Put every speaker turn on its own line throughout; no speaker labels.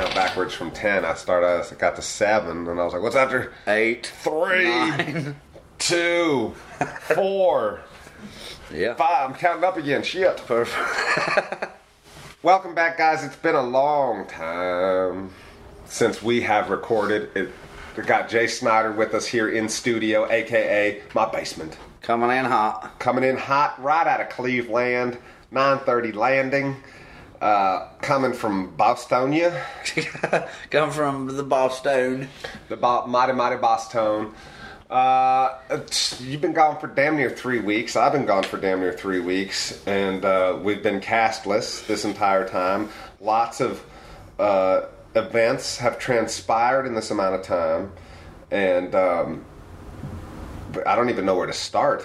count backwards from 10. I got to 7, and I was like, what's after?
8,
3,
9,
2, 4,
yeah,
5. I'm counting up again. Shit.
Perfect.
Welcome back, guys. It's been a long time since we have recorded. We got Jay Snyder with us here in studio, a.k.a. my basement.
Coming in hot.
Coming in hot, right out of Cleveland, 9:30 landing. Coming from Bostonia.
Come from the Boston.
The mighty Boston. You've been gone for damn near 3 weeks. I've been gone for damn near 3 weeks. And we've been castless this entire time. Lots of events have transpired in this amount of time. And I don't even know where to start.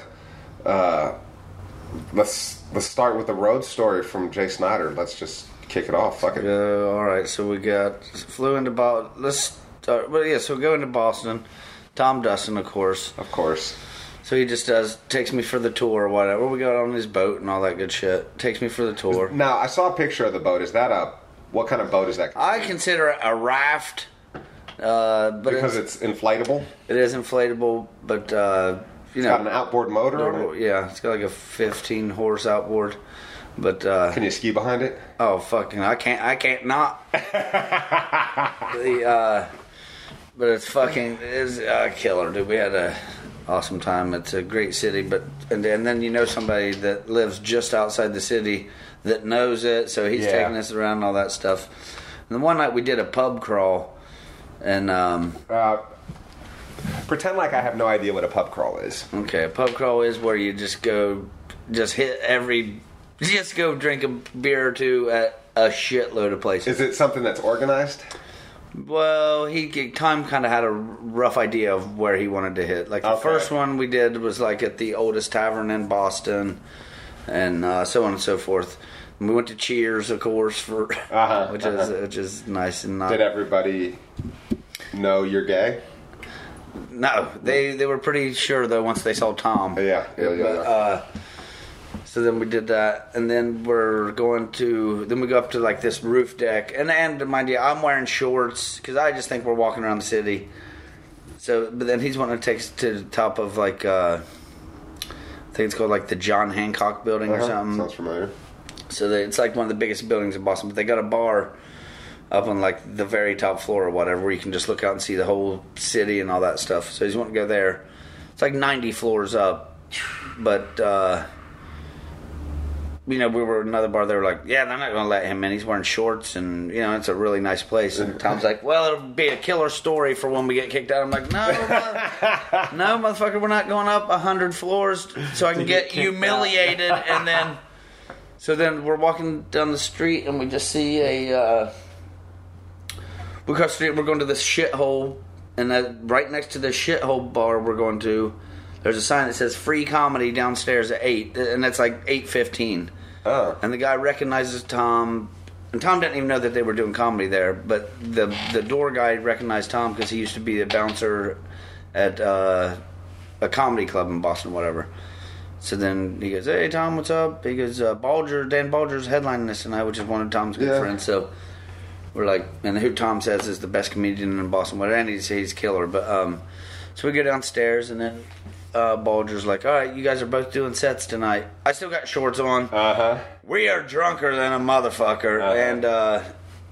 Let's start with the road story from Jay Snyder. Let's just kick it off. Fuck it.
All right. So we flew into Boston. Let's start. Well, yeah. So we go into Boston. Tom Dustin, of course.
Of course.
So he just takes me for the tour or whatever. We go out on his boat and all that good shit. Takes me for the tour.
Now I saw a picture of the boat. Is that what kind of boat is that?
I consider it a raft. But
because it's inflatable.
It is inflatable, but
It's got an outboard motor on it?
Yeah, it's got like a 15 horse outboard. But
can you ski behind it?
Oh fucking! I can't not. But it's a killer, dude. We had a awesome time. It's a great city, and then somebody that lives just outside the city that knows it, so he's taking us around and all that stuff. And then one night we did a pub crawl, and
pretend like I have no idea what a pub crawl is.
Okay, a pub crawl is where you just go drink a beer or two at a shitload of places.
Is it something that's organized?
Well, Tom kind of had a rough idea of where he wanted to hit. Like the first one we did was like at the oldest tavern in Boston, and so on and so forth. And we went to Cheers, of course, which is nice and not.
Did everybody know you're gay?
No, they were pretty sure though once they saw Tom.
Yeah.
So then we did that, and then we go up to like this roof deck, and mind you, I'm wearing shorts because I just think we're walking around the city. So, but then he's wanting to take us to the top of like I think it's called like the John Hancock Building or something.
Sounds familiar.
So it's like one of the biggest buildings in Boston, but they got a bar up on like the very top floor or whatever, where you can just look out and see the whole city and all that stuff. So he's wanting to go there. It's like 90 floors up, but. We were at another bar. They were like, "Yeah, they're not going to let him in. He's wearing shorts, and it's a really nice place." And Tom's like, "Well, it'll be a killer story for when we get kicked out." I'm like, "No, no, motherfucker, we're not going up 100 floors so I can get humiliated." And then, we're walking down the street, and we just see we cross the street. We're going to this shithole, and right next to the shithole bar we're going to. There's a sign that says free comedy downstairs at 8, and it's like 8:15.
Oh.
And the guy recognizes Tom, and Tom didn't even know that they were doing comedy there, but the door guy recognized Tom because he used to be a bouncer at a comedy club in Boston, whatever. So then he goes, "Hey, Tom, what's up?" He goes, Dan Balger's headlining this tonight, which is one of Tom's good friends. So we're like, and who Tom says is the best comedian in Boston, whatever, and he's killer. But so we go downstairs, and then Balger's like, "All right, you guys are both doing sets tonight. I still got shorts on. We are drunker than a motherfucker, and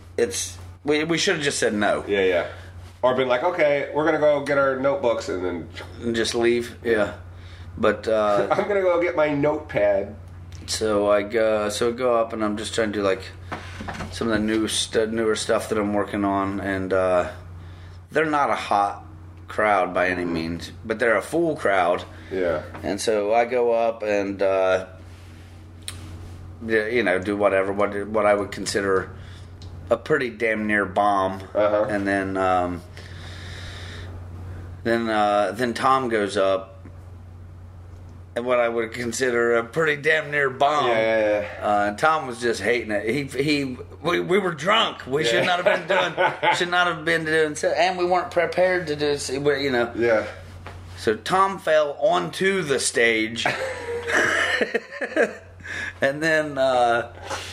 we should have just said no.
Yeah. Or been like, okay, we're gonna go get our notebooks and
just leave. Yeah, but
I'm gonna go get my notepad.
So I go up, and I'm just trying to do like some of the newer stuff that I'm working on, and they're not a hot crowd by any means, but they're a full crowd.
Yeah.
And so I go up and do what I would consider a pretty damn near bomb. And then Tom goes up and what I would consider a pretty damn near bomb.
Yeah.
Tom was just hating it. We were drunk. We should not have been doing so, and we weren't prepared to do.
Yeah.
So Tom fell onto the stage, and then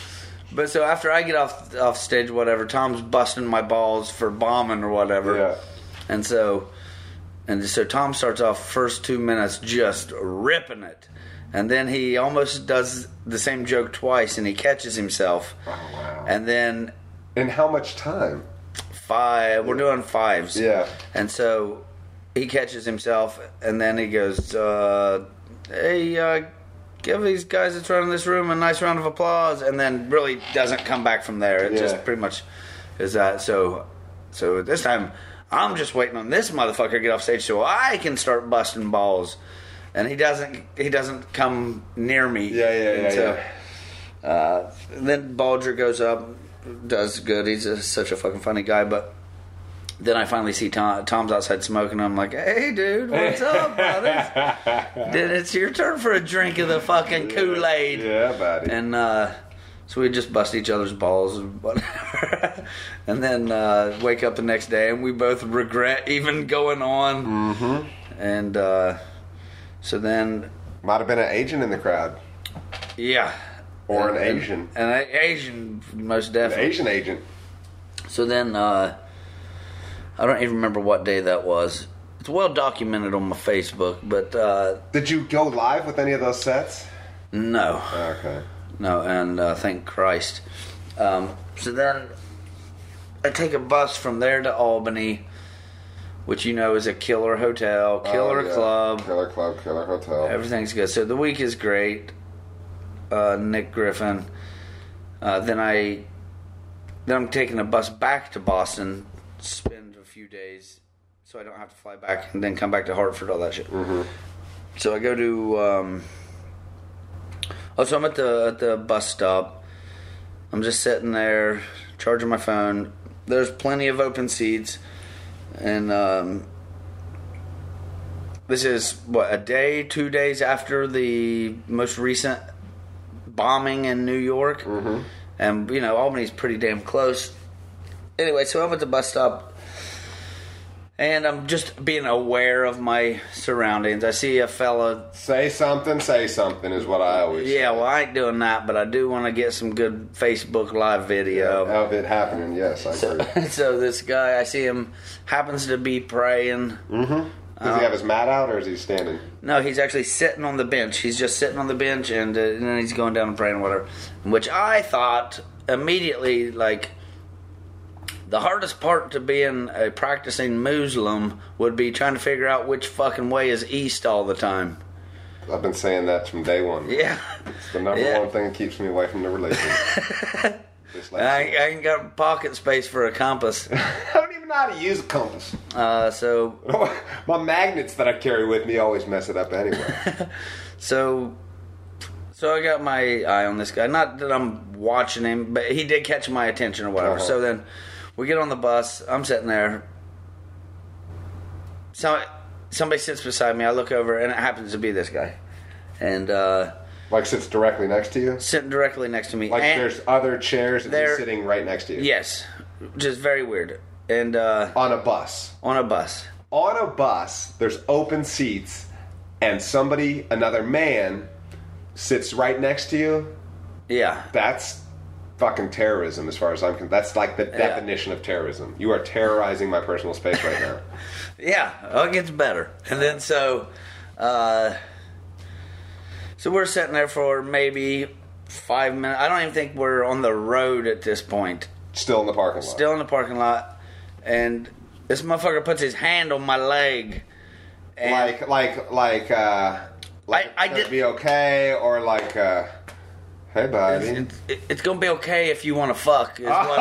But so after I get off stage, whatever, Tom's busting my balls for bombing or whatever.
Yeah.
And so Tom starts off first 2 minutes just ripping it. And then he almost does the same joke twice, and he catches himself.
Oh, wow.
And then...
In how much time?
5. We're doing 5s.
Yeah.
And so he catches himself, and then he goes, hey, give these guys that's running this room a nice round of applause, and then really doesn't come back from there. It just pretty much is that. So this time, I'm just waiting on this motherfucker to get off stage so I can start busting balls. And he doesn't come near me.
Yeah.
Then Balger goes up, does good. He's such a fucking funny guy. But then I finally see Tom's outside smoking. I'm like, hey, dude, what's up, brother? Then it's your turn for a drink of the fucking Kool-Aid.
Yeah, buddy.
And so we just bust each other's balls and whatever. And then wake up the next day, and we both regret even going on.
Mm-hmm.
And... So then...
Might have been an agent in the crowd.
Yeah.
Or an Asian.
An Asian, most definitely.
An Asian agent.
So then, I don't even remember what day that was. It's well documented on my Facebook, but...
Did you go live with any of those sets?
No.
Okay.
No, and thank Christ. So then, I take a bus from there to Albany... Which is a killer hotel, killer club.
Killer club, killer hotel.
Everything's good. So the week is great. Nick Griffin. Then I'm taking a bus back to Boston, spend a few days so I don't have to fly back and then come back to Hartford, all that shit.
Mm-hmm.
So I go to... so I'm at the bus stop. I'm just sitting there, charging my phone. There's plenty of open seats. And this is, 2 days after the most recent bombing in New York.
Mm-hmm.
And, Albany's pretty damn close. Anyway, so I'm at the bus stop. And I'm just being aware of my surroundings. I see a fella...
Say something is what I always say.
Yeah, well, I ain't doing that, but I do want to get some good Facebook Live video.
Yeah, of it happening, yes, I agree.
So this guy, I see him, happens to be praying.
Mm-hmm. Does he have his mat out, or is he standing?
No, he's actually sitting on the bench. He's just sitting on the bench, and then he's going down and praying or whatever. Which I thought immediately, the hardest part to being a practicing Muslim would be trying to figure out which fucking way is east all the time.
I've been saying that from day one.
Yeah.
It's the number one thing that keeps me away from the religion.
I ain't got pocket space for a compass.
I don't even know how to use a compass.
So...
My magnets that I carry with me always mess it up anyway.
So I got my eye on this guy. Not that I'm watching him, but he did catch my attention or whatever.
Uh-huh.
So then... We get on the bus. I'm sitting there. Somebody sits beside me. I look over, and it happens to be this guy. And
sits directly next to you?
Sitting directly next to me.
And there's other chairs and he's sitting right next to you?
Yes. Just very weird. And
on a bus?
On a bus.
On a bus, there's open seats, and another man, sits right next to you?
Yeah.
That's... fucking terrorism, as far as I'm concerned. That's like the definition of terrorism. You are terrorizing my personal space right now.
Yeah, it gets better. And then so we're sitting there for maybe 5 minutes. I don't even think we're on the road at this point.
Still in the parking lot.
Still in the parking lot, and this motherfucker puts his hand on my leg. And I did
be okay, or hey, buddy.
It's gonna be okay if you want to fuck. Is what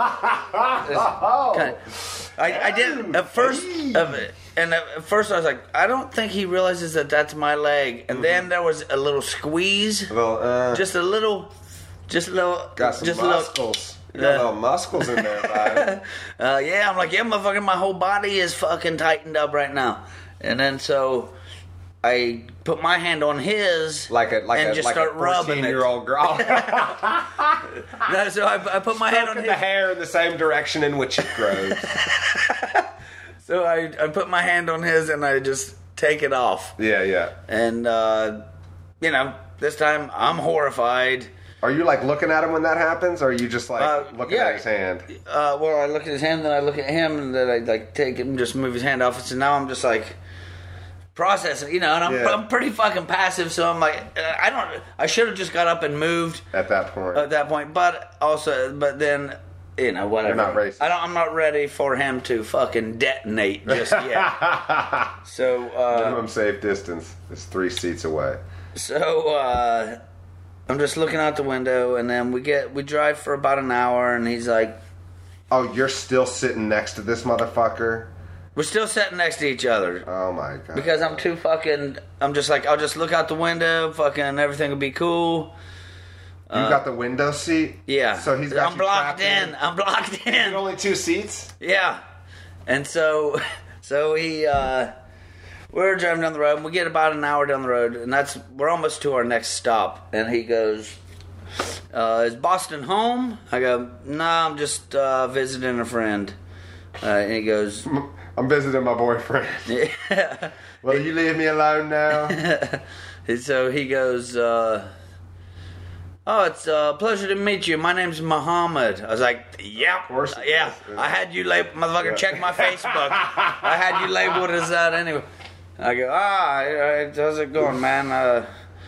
I did at first. And at first I was like, I don't think he realizes that that's my leg. And then there was a little squeeze, just a little.
Got some muscles. You got little muscles in there, buddy.
Yeah, I'm like, yeah, motherfucker, my whole body is fucking tightened up right now. And then so. I put my hand on his and just start rubbing it.
14-year-old girl.
No, so I put my hand on his.
The hair in the same direction in which it grows.
So I put my hand on his and I just take it off.
Yeah.
And, this time I'm horrified.
Are you like looking at him when that happens, or are you just like looking at his hand?
Well, I look at his hand, then I look at him, and then I like take it and just move his hand off. And so now I'm just like processing, and I'm pretty fucking passive. So I'm like, I should have just got up and moved
at that point.
But then. Whatever.
You're not racist.
I'm not ready for him to fucking detonate just yet. So
minimum safe distance is 3 seats away.
So I'm just looking out the window, and then we drive for about an hour, and he's like,
"Oh, you're still sitting next to this motherfucker."
We're still sitting next to each other.
Oh my god!
Because I'm too fucking. I'm just like, I'll just look out the window, fucking everything will be cool.
You got the window seat?
Yeah.
So he's got
I'm blocked in. I'm blocked in.
Is it only 2 seats?
Yeah. And so he, we're driving down the road, and we get about an hour down the road, and we're almost to our next stop. And he goes, is Boston home? I go, no, I'm just visiting a friend. And he goes,
I'm visiting my boyfriend.
Yeah.
Will you leave me alone now?
And so he goes, oh, it's a pleasure to meet you. My name's Muhammad. I was like, yeah.
Of course.
Yeah. I had you labeled, motherfucker, check my Facebook. I had you labeled as that anyway. I go, how's it going, man?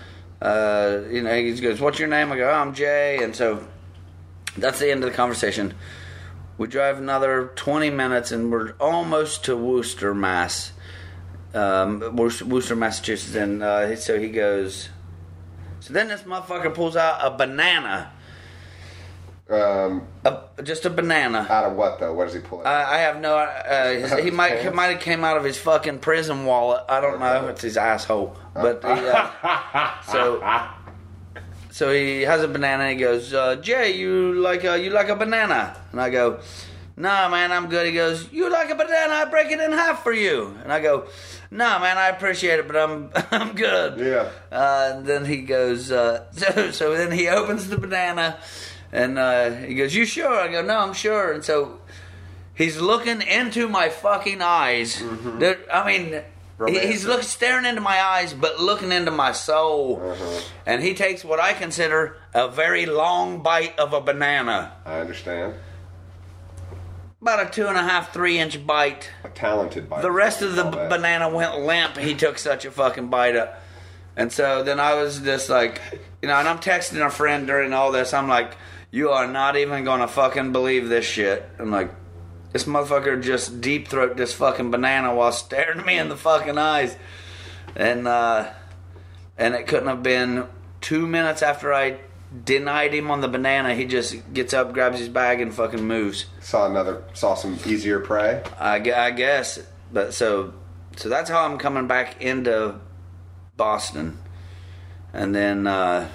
He goes, what's your name? I go, I'm Jay. And so that's the end of the conversation. We drive another 20 minutes, and we're almost to Worcester, Massachusetts. And so he goes... So then this motherfucker pulls out a banana. Just a banana.
Out of what though? What does he pull out?
I have no. He might have came out of his fucking prison wallet. I don't know. It's his asshole. But so he has a banana. And he goes, Jay, you like a banana? And I go, nah, man, I'm good. He goes, you like a banana? I break it in half for you. And I go, nah, man, I appreciate it, but I'm good.
Yeah.
And then he goes, so then he opens the banana, and he goes, you sure? I go, no, I'm sure. And so he's looking into my fucking eyes. Mm-hmm. He's staring into my eyes, but looking into my soul. Uh-huh. And he takes what I consider a very long bite of a banana.
I understand.
About a 2.5, 3-inch bite.
A talented bite.
The rest of the banana went limp. He took such a fucking bite up. And so then I was just like, and I'm texting a friend during all this. I'm like, you are not even going to fucking believe this shit. I'm like, this motherfucker just deep throat this fucking banana while staring at me in the fucking eyes. And it couldn't have been 2 minutes after I denied him on the banana. He just gets up, grabs his bag, and fucking moves.
Saw some easier prey.
I guess, but so that's how I'm coming back into Boston, and then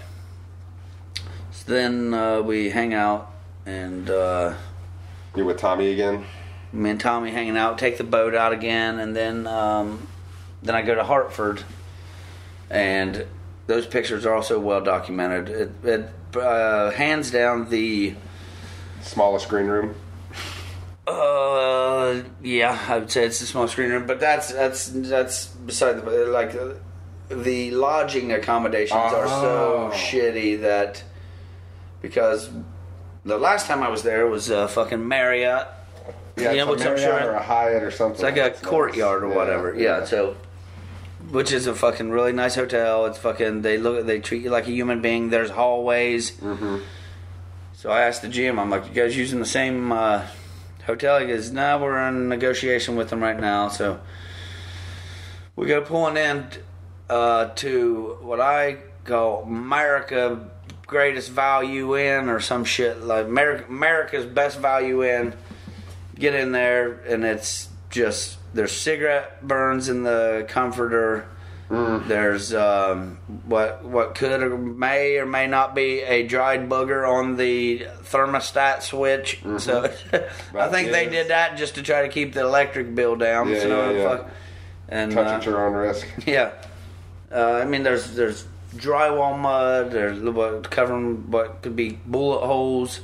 we hang out, and
you with Tommy again?
Me and Tommy hanging out, take the boat out again, and then I go to Hartford, and those pictures are also well documented. It hands down the
smallest green room.
Yeah, I would say it's the small screen room, but that's beside the lodging accommodations are so shitty that because the last time I was there was fucking Marriott.
Yeah, it's a Marriott or a Hyatt or something.
It's like a courtyard or whatever. Yeah, so which is a fucking really nice hotel. It's fucking they treat you like a human being. There's hallways. Mm-hmm. So I asked the GM, I'm like, you guys using the same hotel? He goes, no, we're in negotiation with them right now. So we go pulling in to what I call America Greatest Value Inn or some shit like America's Best Value Inn. Get in there and it's just there's cigarette burns in the comforter. There's what could or may not be a dried booger on the thermostat switch. Mm-hmm. So I think they did that just to try to keep the electric bill down.
Yeah. And touch at your own risk.
Yeah, I mean there's drywall mud. There's what covering what could be bullet holes.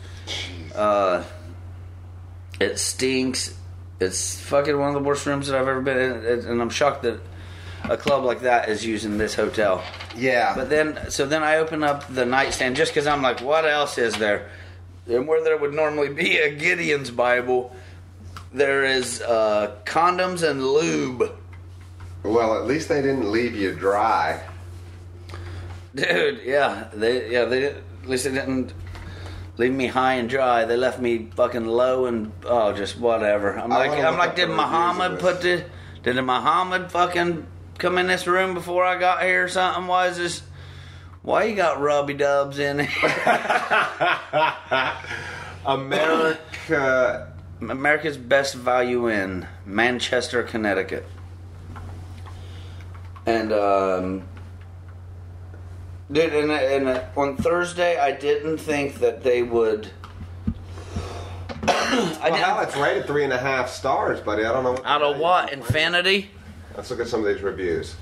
It stinks. It's fucking one of the worst rooms that I've ever been in, and I'm shocked that a club like that is using this hotel.
Yeah.
But then I open up the nightstand just because I'm like, what else is there? And where there would normally be a Gideon's Bible, there is condoms and lube.
Well, at least they didn't leave you dry.
Dude, they at least they didn't leave me high and dry. They left me fucking low and just whatever. I'm like, did Muhammad fucking come in this room before I got here or something? Why you got rubby dubs in here? America's Best Value Inn, Manchester, Connecticut. And dude, and on Thursday I didn't think that they would.
It's rated 3.5 stars, buddy. I don't know.
Out of what? Infinity?
Let's look at some of these reviews.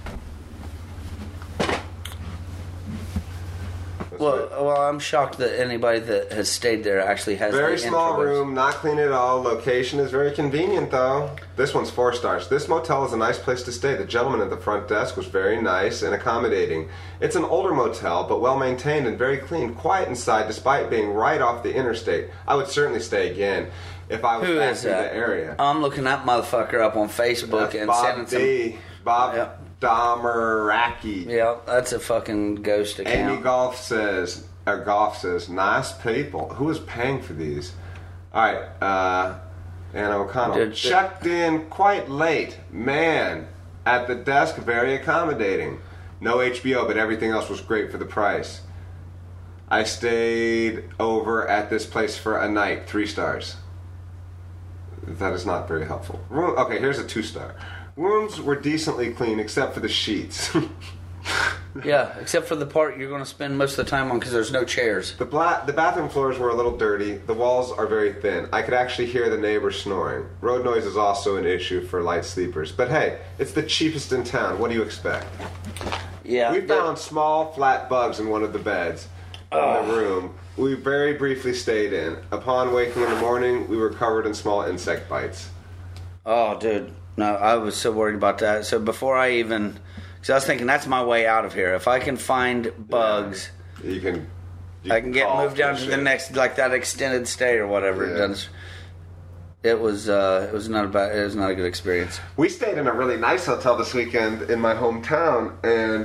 Well, I'm shocked that anybody that has stayed there actually has.
Very small room, not clean at all. Location is very convenient, though. This one's 4 stars. This motel is a nice place to stay. The gentleman at the front desk was very nice and accommodating. It's an older motel, but well maintained and very clean. Quiet inside, despite being right off the interstate. I would certainly stay again if I was back in the area.
I'm looking that motherfucker up on Facebook and
Bob
sending
Bob
Yep.
Dameraki.
Yeah, that's a fucking ghost account.
Amy Goff says, nice people. Who is paying for these? All right, Anna O'Connell. Checked in quite late. Man, at the desk, very accommodating. No HBO, but everything else was great for the price. I stayed over at this place for a night. 3 stars. That is not very helpful. Okay, here's a 2-star. Rooms were decently clean except for the sheets.
Yeah, except for the part you're going to spend most of the time on because there's no chairs.
The bathroom floors were a little dirty. The walls are very thin. I could actually hear the neighbors snoring. Road noise is also an issue for light sleepers. But hey, it's the cheapest in town. What do you expect?
Yeah.
We found small, flat bugs in one of the beds in the room we very briefly stayed in. Upon waking in the morning, we were covered in small insect bites.
Oh, dude. No, I was so worried about that. So before I even... Because I was thinking, that's my way out of here. If I can find bugs...
I can
get moved down to the next, like that extended stay or whatever it does. It was not a good experience.
We stayed in a really nice hotel this weekend in my hometown, and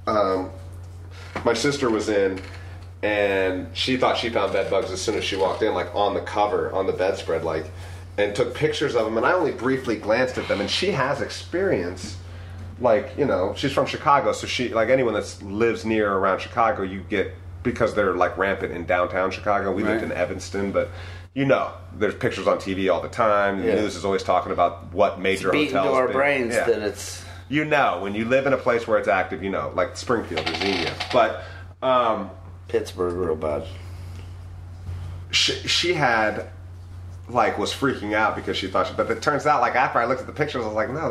my sister was in, and she thought she found bed bugs as soon as she walked in, like on the cover, on the bedspread, like, and took pictures of them. And I only briefly glanced at them, and she has experience. Like, you know, she's from Chicago, so she, like anyone that lives near or around Chicago, you get, because they're like rampant in downtown Chicago. We lived in Evanston, but you know, there's pictures on TV all the time. The news is always talking about what major hotels.
It's beaten to our brains that it's...
You know, when you live in a place where it's active, you know, like Springfield or Xenia. But
Pittsburgh, real bad.
She had, like, was freaking out because she thought but it turns out, like, after I looked at the pictures, I was like, no,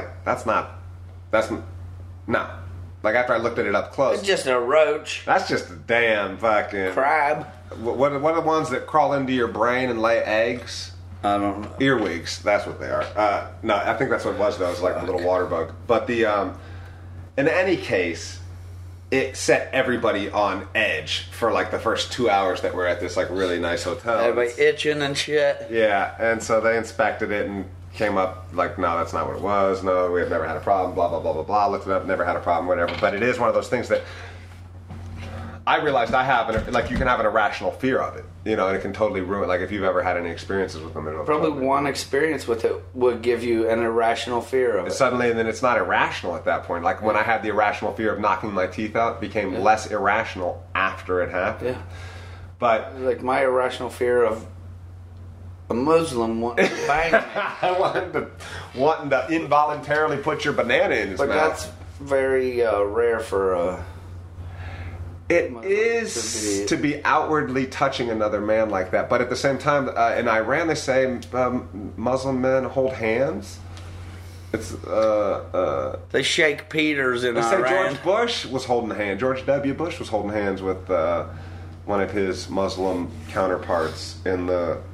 no. Like, after I looked at it up close.
It's just a roach.
That's just a damn fucking...
crab.
What are the ones that crawl into your brain and lay eggs?
I don't know.
Earwigs, that's what they are. No, I think that's what it was, though. It was like a little water bug. But in any case, it set everybody on edge for like the first 2 hours that we're at this like really nice hotel.
Everybody itching and shit.
Yeah, and so they inspected it and came up like, no, that's not what it was. No, we have never had a problem. Blah blah blah blah blah. Looked it up, never had a problem. Whatever. But it is one of those things that I realized I have, like, you can have an irrational fear of it, you know, and it can totally ruin. Like, if you've ever had any experiences with them,
probably one experience with it would give you an irrational fear of it.
Suddenly, and then it's not irrational at that point. Like when I had the irrational fear of knocking my teeth out, it became less irrational after it happened.
Yeah,
but
like my irrational fear of a Muslim wanting to bang me.
wanting to involuntarily put your banana in his mouth.
But that's very rare for.
It is to be outwardly touching another man like that, but at the same time, in Iran they say Muslim men hold hands. It's
they shake Peters in
Iran. They say
Iran.
George Bush was holding a hand. George W. Bush was holding hands with one of his Muslim counterparts in the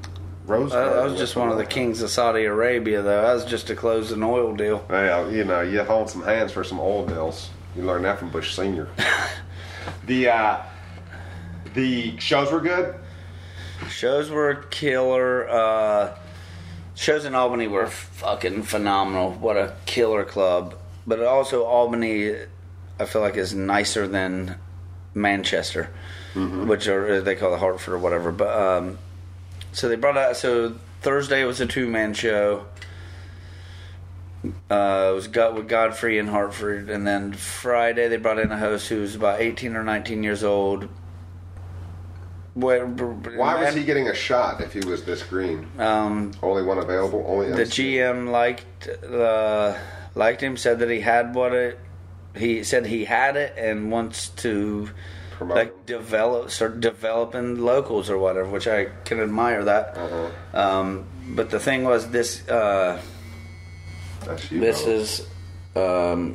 Rose
That
garden
was just
with
one of the kings of Saudi Arabia, though. That was just to close an oil deal.
Well, you know, you hold some hands for some oil deals. You learned that from Bush Senior. The shows were good.
Shows were killer. Shows in Albany were fucking phenomenal. What a killer club. But also Albany, I feel like, is nicer than Manchester, which they call it Hartford or whatever. But so they brought out. So Thursday was a 2-man show. It was with Godfrey in Hartford, and then Friday they brought in a host who was about 18 or 19 years old.
Why was he getting a shot if he was this green? Only one available. Only
the GM liked him. Said that he had he said he had it and wants to start developing locals or whatever, which I can admire that. But the thing was this. This is the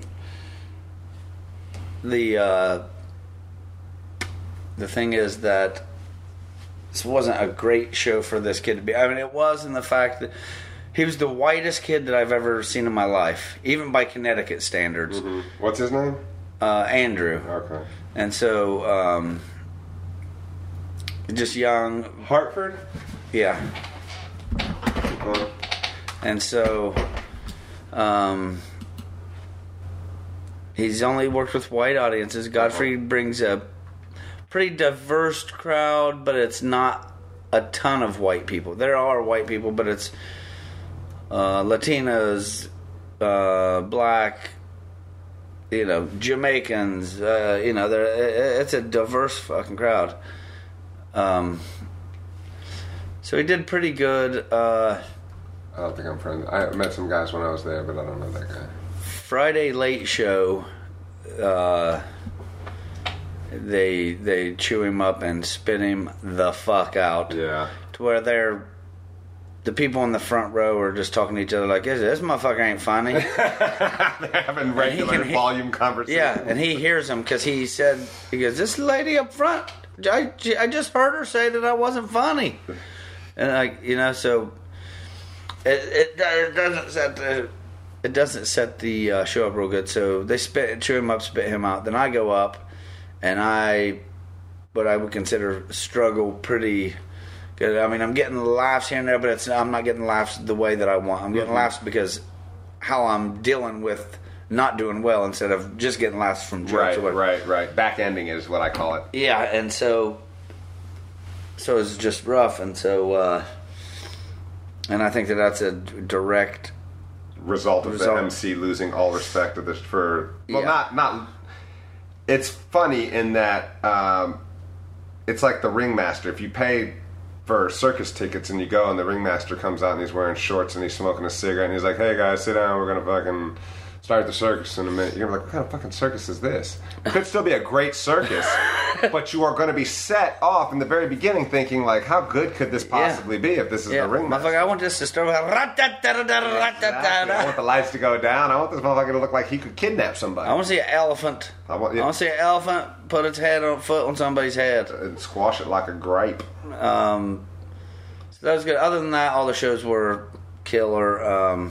thing is that this wasn't a great show for this kid to be. I mean, it was in the fact that he was the whitest kid that I've ever seen in my life, even by Connecticut standards.
What's his name?
Andrew.
Okay.
And so, just young.
Hartford?
Yeah. And so, he's only worked with white audiences. Godfrey brings a pretty diverse crowd, but it's not a ton of white people. There are white people, but it's Latinos, black, Jamaicans. It's a diverse fucking crowd. So he did pretty good. I
don't think I'm friends. I met some guys when I was there, but I don't know that guy.
Friday late show. They chew him up and spit him the fuck out.
Yeah.
To where the people in the front row are just talking to each other like, this motherfucker ain't funny.
They're having regular volume conversations.
Yeah, and he hears them because he goes, this lady up front, I just heard her say that I wasn't funny. And so it doesn't set the show up real good. So they chew him up, spit him out. Then I go up. And what I would consider struggle pretty good. I mean, I'm getting laughs here and there, but I'm not getting laughs the way that I want. I'm getting laughs because how I'm dealing with not doing well instead of just getting laughs from jokes.
Right. Back ending is what I call it.
Yeah, and so it's just rough, and so and I think that's a direct
result of the MC losing all respect of this not. It's funny in that it's like the ringmaster. If you pay for circus tickets and you go and the ringmaster comes out and he's wearing shorts and he's smoking a cigarette and he's like, hey guys, sit down, we're going to fucking start the circus in a minute. You're going to be like, what kind of fucking circus is this? It could still be a great circus, but you are going to be set off in the very beginning thinking like, how good could this possibly be if this is the ringmaster?
I want this to start with
exactly. I want the lights to go down. I want this motherfucker to look like he could kidnap somebody.
I want to see an elephant. I want to see an elephant put its foot on somebody's head.
And squash it like a grape.
So that was good. Other than that, all the shows were killer.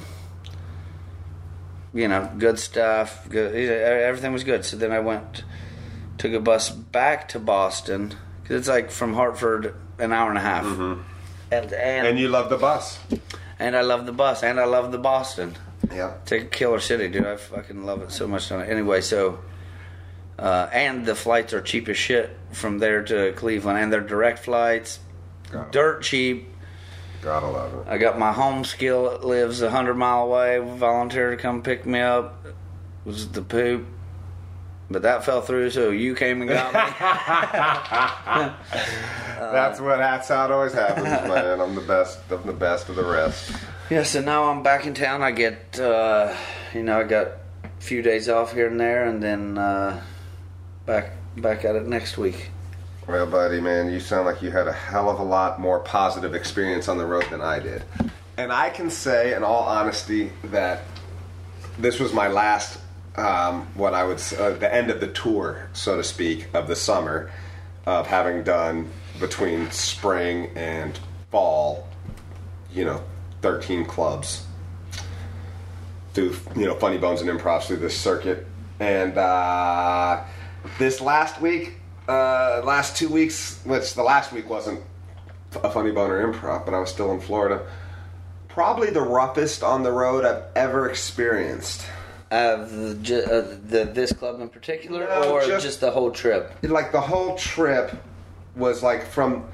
Good stuff. Good. Everything was good. So then I took a bus back to Boston because it's like from Hartford an hour and a half. And
you love the bus.
And I love the bus. And I love the Boston.
Yeah.
It's a killer city, dude. I fucking love it so much. Anyway, so and the flights are cheap as shit from there to Cleveland, and they're direct flights, dirt cheap.
Gotta love it.
I got my home skill that lives 100 mile away. Volunteer to come pick me up. It was the poop, but that fell through. So you came and got me.
That's how it always happens, man. I'm the best of the best of the rest.
Yeah. So now I'm back in town. I get, I got a few days off here and there, and then back at it next week.
Well, buddy, man, you sound like you had a hell of a lot more positive experience on the road than I did. And I can say, in all honesty, that this was my last, the end of the tour, so to speak, of the summer, of having done between spring and fall 13 clubs. Do, Funny Bones and Improv through this circuit. And this last week, last 2 weeks, which the last week wasn't a Funny Bone or Improv, but I was still in Florida. Probably the roughest on the road I've ever experienced.
This club in particular,
No,
or just the whole trip?
Like the whole trip was like from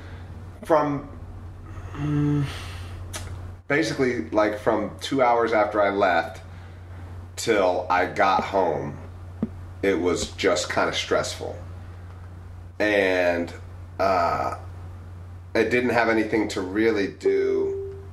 basically like from 2 hours after I left till I got home. It was just kind of stressful, and it didn't have anything to really do.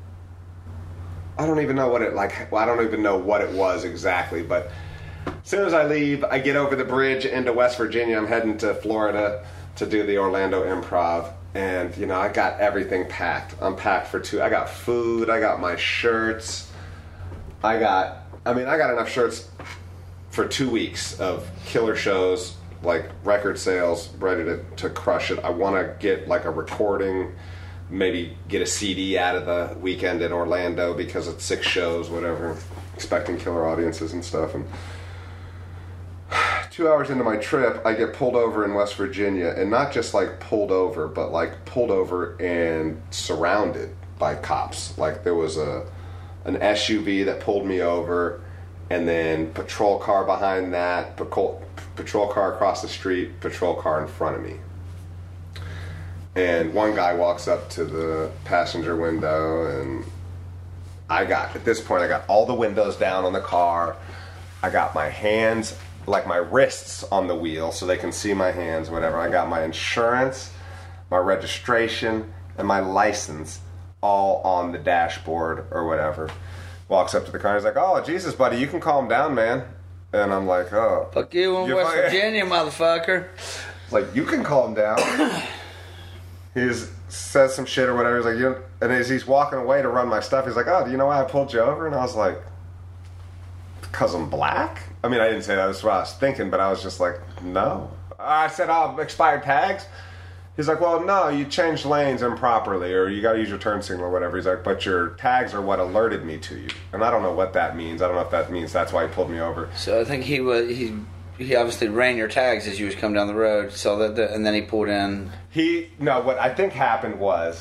I don't even know what it I don't even know what it was exactly, but as soon as I leave, I get over the bridge into West Virginia. I'm heading to Florida to do the Orlando Improv, and I got everything packed. I'm packed for I got food, I got my shirts, I got enough shirts for 2 weeks of killer shows, like record sales, ready to crush it. I want to get like a recording, maybe get a CD out of the weekend in Orlando because it's 6 shows, whatever, expecting killer audiences and stuff. And 2 hours into my trip, I get pulled over in West Virginia, and not just like pulled over, but like pulled over and surrounded by cops. Like there was an SUV that pulled me over, and then patrol car behind that, patrol car across the street, patrol car in front of me. And one guy walks up to the passenger window, and at this point, I got all the windows down on the car. I got my hands, like my wrists on the wheel so they can see my hands, whatever. I got my insurance, my registration, and my license all on the dashboard or whatever. Walks up to the car, he's like, "Oh, Jesus, buddy, you can calm down, man." And I'm like, "Oh.
Fuck you in West Virginia, motherfucker."
It's like, "You can calm down." He says some shit or whatever. He's like, and as he's walking away to run my stuff, he's like, "Oh, do you know why I pulled you over?" And I was like, "Because I'm black?" I mean, I didn't say that. That's what I was thinking, but I was just like, "No." I said, "Oh, expired tags?" He's like, "Well, no, you changed lanes improperly, or you got to use your turn signal or whatever." He's like, "But your tags are what alerted me to you." And I don't know what that means. I don't know if that means that's why he pulled me over.
So I think he obviously ran your tags as you was coming down the road, so and then he pulled in.
What I think happened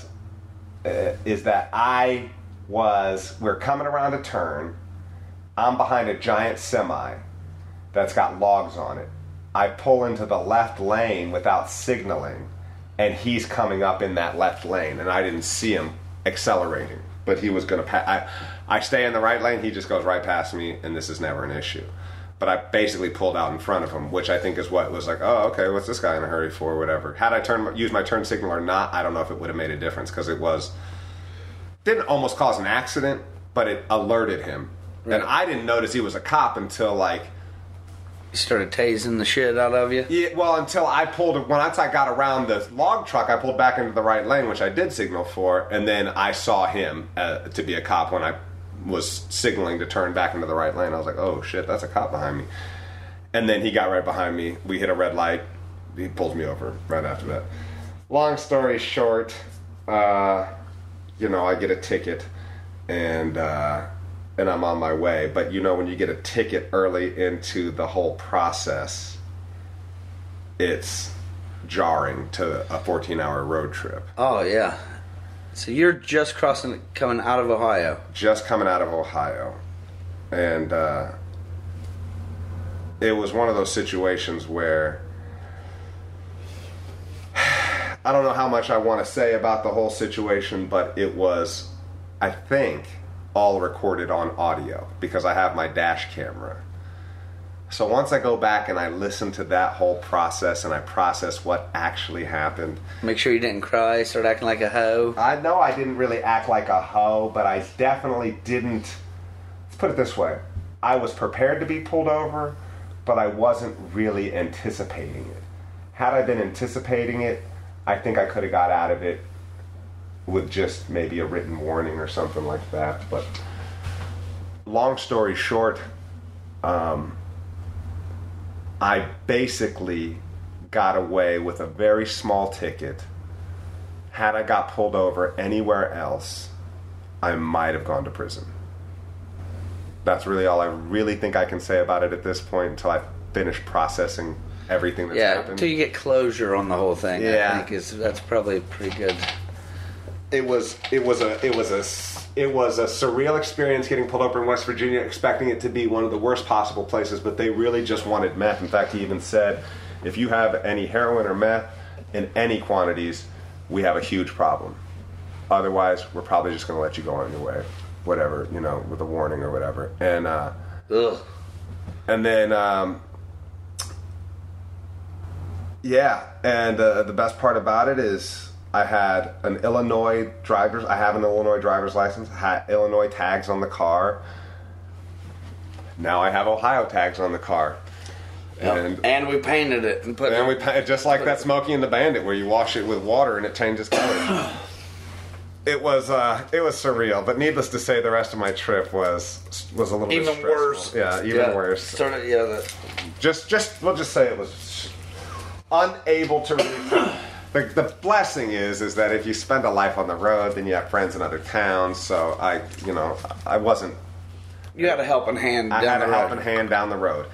is that we're coming around a turn. I'm behind a giant semi that's got logs on it. I pull into the left lane without signaling, and he's coming up in that left lane, and I didn't see him accelerating, but he was going to pass. I stay in the right lane, he just goes right past me, and this is never an issue. But I basically pulled out in front of him, which I think is what was like, "Oh, okay, what's this guy in a hurry for?" Whatever. Had I used my turn signal or not, I don't know if it would have made a difference, because didn't almost cause an accident, but it alerted him. Right. And I didn't notice he was a cop until
he started tasing the shit out of you?
Yeah, well, until once I got around the log truck, I pulled back into the right lane, which I did signal for, and then I saw him to be a cop when I was signaling to turn back into the right lane. I was like, "Oh shit, that's a cop behind me." And then he got right behind me. We hit a red light. He pulls me over right after that. Long story short, I get a ticket, and I'm on my way. But when you get a ticket early into the whole process, it's jarring to a 14-hour road trip.
Oh, yeah. So you're just coming out of Ohio.
Just coming out of Ohio. And it was one of those situations where I don't know how much I want to say about the whole situation, but it was, I think, all recorded on audio because I have my dash camera. So once I go back and I listen to that whole process and I process what actually happened.
Make sure you didn't cry, start acting like a hoe.
I know I didn't really act like a hoe, but I definitely didn't. Let's put it this way. I was prepared to be pulled over, but I wasn't really anticipating it. Had I been anticipating it, I think I could have got out of it with just maybe a written warning or something like that. But long story short, I basically got away with a very small ticket. Had I got pulled over anywhere else, I might have gone to prison. That's really all I really think I can say about it at this point until I finish processing everything that's happened.
Until you get closure on the whole thing.
Yeah.
I think that's probably pretty good.
It was a surreal experience getting pulled over in West Virginia, expecting it to be one of the worst possible places, but they really just wanted meth. In fact, he even said, if you have any heroin or meth in any quantities, we have a huge problem. Otherwise, we're probably just going to let you go on your way, whatever, with a warning or whatever. And and then the best part about it is I have an Illinois driver's license, had Illinois tags on the car. Now I have Ohio tags on the car.
And we painted it and
just like that Smokey and the Bandit, where you wash it with water and it changes color. It was surreal, but needless to say, the rest of my trip was a little bit stressful.
Worse.
Yeah, even worse. We'll just say it was unable to really. The blessing is that if you spend a life on the road, then you have friends in other towns. So I wasn't.
You had a helping hand.
Helping hand down the road.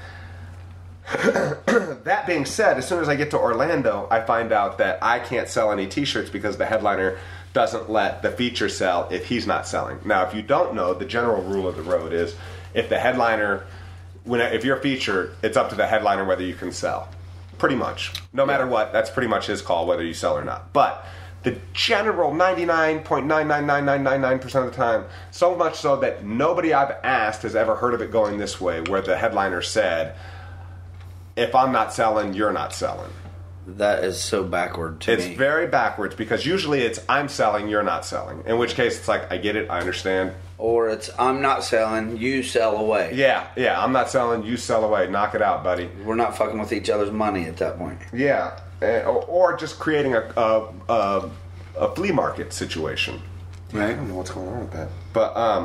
That being said, as soon as I get to Orlando, I find out that I can't sell any T-shirts because the headliner doesn't let the feature sell if he's not selling. Now, if you don't know, the general rule of the road is if the headliner, if you're a feature, it's up to the headliner whether you can sell. Pretty much. No matter what, that's pretty much his call whether you sell or not. But the general 99.99999% of the time, so much so that nobody I've asked has ever heard of it going this way, where the headliner said, if I'm not selling, you're not selling.
That is so backward to me.
It's very backwards because usually it's I'm selling, you're not selling. In which case it's like, I get it, I understand.
Or it's I'm not selling, you sell away.
Yeah, I'm not selling, you sell away. Knock it out, buddy.
We're not fucking with each other's money at that point.
Yeah, or just creating a flea market situation.
Right.
I don't know what's going on with that. But,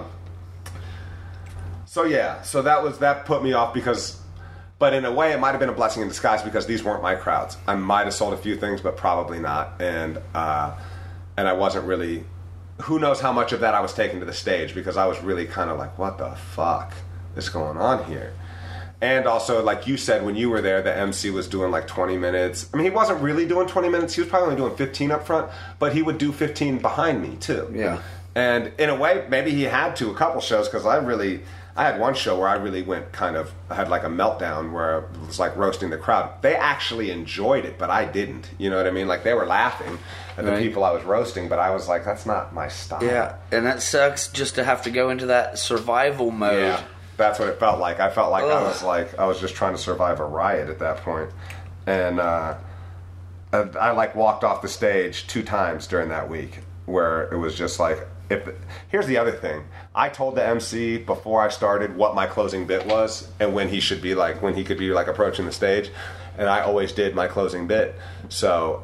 so that put me off because... But in a way, it might have been a blessing in disguise because these weren't my crowds. I might have sold a few things, but probably not. And I wasn't really... Who knows how much of that I was taking to the stage because I was really kind of like, what the fuck is going on here? And also, like you said, when you were there, the MC was doing like 20 minutes. I mean, he wasn't really doing 20 minutes. He was probably only doing 15 up front, but he would do 15 behind me, too.
Yeah.
And in a way, maybe he had to a couple shows because I had one show where I really had like a meltdown where it was like roasting the crowd. They actually enjoyed it, but I didn't. You know what I mean? Like they were laughing at the people I was roasting, but I was like, that's not my style.
Yeah, and that sucks just to have to go into that survival mode.
Yeah, that's what it felt like. I felt like I was just trying to survive a riot at that point. And I like walked off the stage 2 times during that week where it was just like, here's the other thing. I told the MC before I started what my closing bit was and when he could be like approaching the stage, and I always did my closing bit. So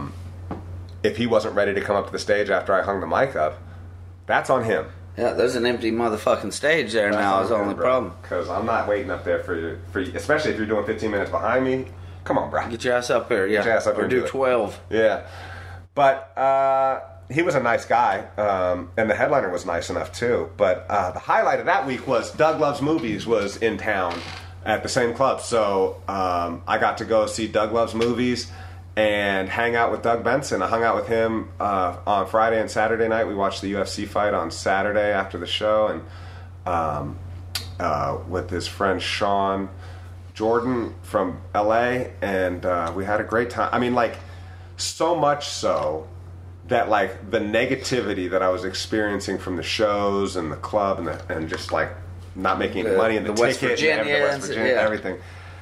if he wasn't ready to come up to the stage after I hung the mic up, that's on him.
Yeah, there's an empty motherfucking stage there now is the only problem.
Because I'm not waiting up there for you, especially if you're doing 15 minutes behind me. Come on, bro.
Get your ass up here, yeah.
Get your ass up here
or do 12.
Yeah. But he was a nice guy, and the headliner was nice enough too. But the highlight of that week was Doug Loves Movies was in town at the same club. So I got to go see Doug Loves Movies and hang out with Doug Benson. I hung out with him on Friday and Saturday night. We watched the UFC fight on Saturday after the show, and with his friend Sean Jordan from LA, and we had a great time. I mean, like, so much so that like the negativity that I was experiencing from the shows and the club and just like not making any money and the
West
ticket and the West Virginia everything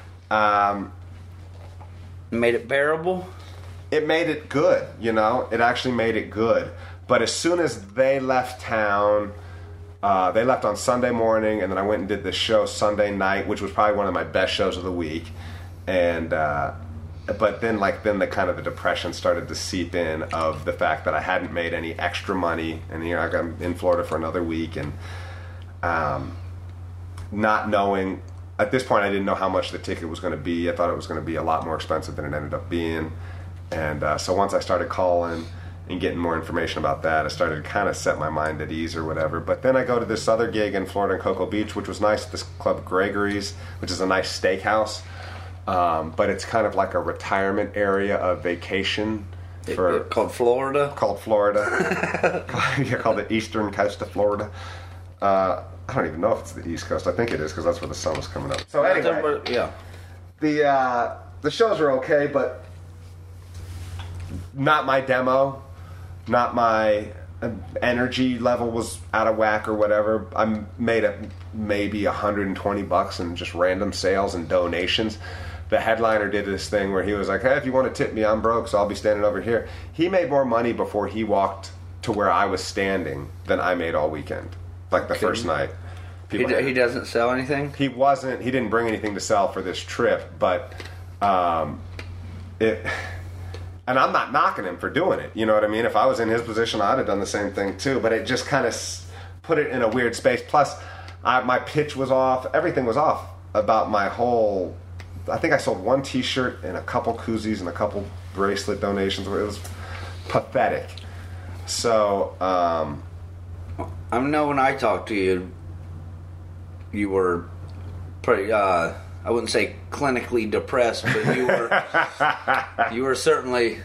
made it bearable.
It made it good, it actually made it good. But as soon as they left town, they left on Sunday morning, and then I went and did this show Sunday night, which was probably one of my best shows of the week. And but then the kind of the depression started to seep in of the fact that I hadn't made any extra money, and I'm in Florida for another week, and not knowing at this point I didn't know how much the ticket was going to be. I thought it was going to be a lot more expensive than it ended up being, and so once I started calling and getting more information about that, I started to kind of set my mind at ease or whatever. But then I go to this other gig in Florida in Cocoa Beach, which was nice, this club Gregory's, which is a nice steakhouse. But it's kind of like a retirement area of vacation.
Called Florida?
Called Florida. Yeah, called the eastern coast of Florida. I don't even know if it's the East Coast. I think it is because that's where the sun was coming up. So anyway,
yeah.
The shows are okay, but not my demo. Not my energy level was out of whack or whatever. I made maybe $120 in just random sales and donations. The headliner did this thing where he was like, hey, if you want to tip me, I'm broke, so I'll be standing over here. He made more money before he walked to where I was standing than I made all weekend. Like the first night.
He doesn't sell anything?
He didn't bring anything to sell for this trip, but and I'm not knocking him for doing it. You know what I mean? If I was in his position, I'd have done the same thing too. But it just kind of put it in a weird space. Plus, my pitch was off. Everything was off about my whole... I think I sold one T-shirt and a couple koozies and a couple bracelet donations. It was pathetic. So,
I know when I talked to you, you were pretty... I wouldn't say clinically depressed, but you were certainly